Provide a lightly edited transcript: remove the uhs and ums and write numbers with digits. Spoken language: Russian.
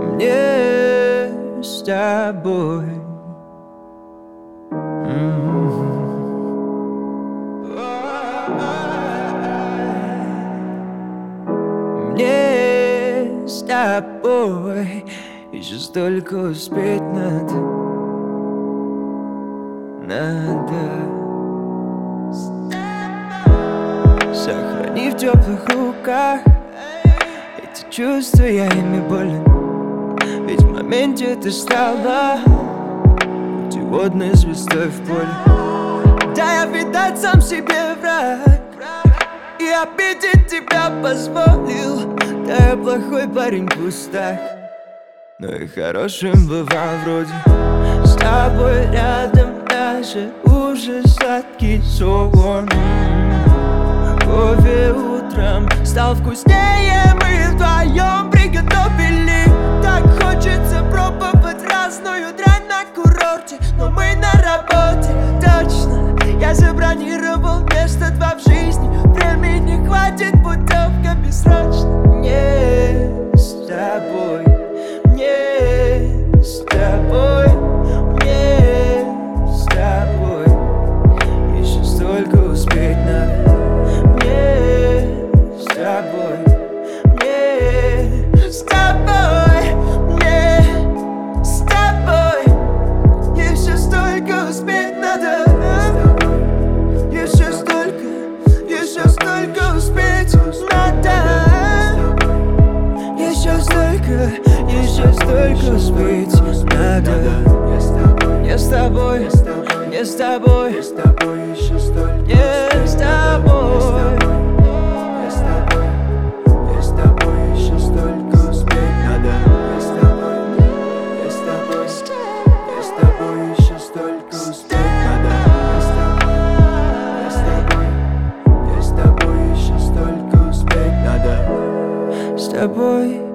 Мне с тобой. Мне с тобой еще столько успеть надо. Сохрани в теплых руках эти чувства, я ими болен. Ведь в моменте ты стала путеводной звездой в поле. Да, я, видать, сам себе враг и обидеть тебя позволил. Да, я плохой парень в кустах, но и хорошим бывал вроде. С тобой рядом даже уже сладкий сон. Кофе утром стал вкуснее, мы вдвоем приготовили. Так хочется пробовать разную дрянь на курорте, но мы на работе, точно. Я забронировал место 2 в жизни. Времени хватит, путевка бессрочно. Мне с тобой, мне с тобой, мне с тобой еще столько успеть надо. Мне с тобой, мне с тобой, мне с тобой еще столько успеть надо. Еще столько успеть надо. Еще столько успеть надо. Не с тобой, не с тобой, не с тобой, еще столько. Не с тобой, не с тобой еще столько успеть надо. Не с тобой, не с тобой, не с тобой еще столько успеть надо. Не с тобой еще столько успеть надо. С тобой.